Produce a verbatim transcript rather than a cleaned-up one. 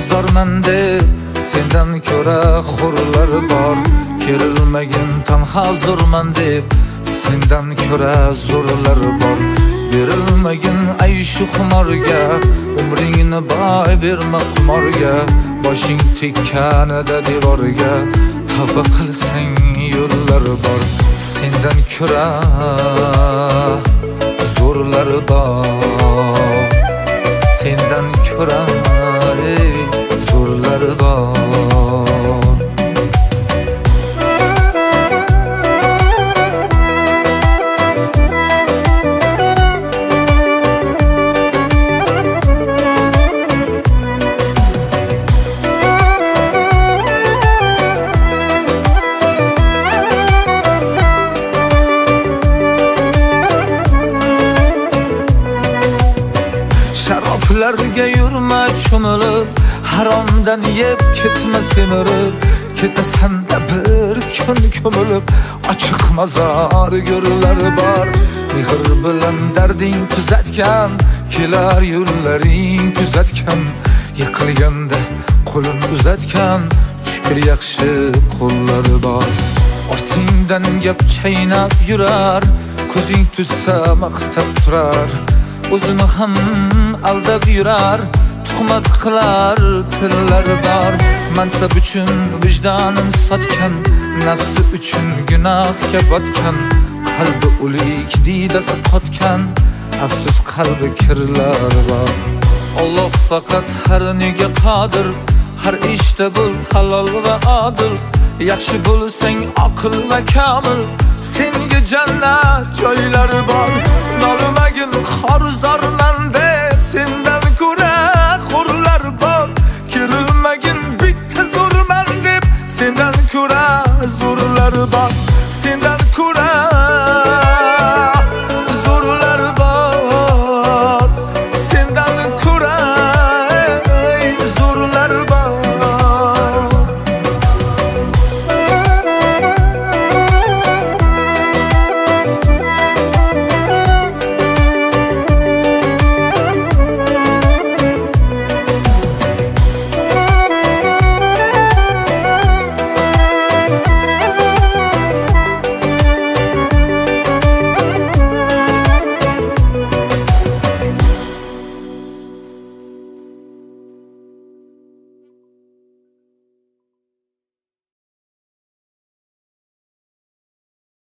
zarman deb sendan ko'ra xurlar bor. Kerilmagin tanha zo'rman deb sendan ko'ra zo'rlar bor. Berilmagin ayşu xumorga, umringni boy berma qumorga. Boshing tekkanida devorga, tavba qilsang yo'llar bor. Sendan ko'ra zo'rlar bor. Sendan ko'ra zo'rlar bor. Sharoflarga yurma cho'milib, haromdan yeb ketma semirib. Ketasan-da bir kun ko'milib, ochiq mazor go'rlar bor. Mehr bilan darding tuzatgan, kelar yo'llaring kuzatgan. Yiqilganda qo'lin uzatgan, shukr yaxshi qo'llar bor. Ortingdan gap chaynab yurar, ko'zing tussa maqtab turar. O'zini ham aldab yurar, tuhmat qilar tillar bor. Mansab uchun vijdonin sotgan, nafsi uchun gunohga botgan. Qalbi o'lik diydasi qotgan, afsus qalbi kirlar bor. Alloh faqat har nega qodir, har ishda bo'l halol va odil. Yaxshi bo'lsang aql va kamil, senga jannat joylari bor. Nolmagin xor zarman deb sendan ko'ra xurlar bor. Kerilmagin bitta zo'rman deb sendan ko'ra zo'rlar bor. Sendan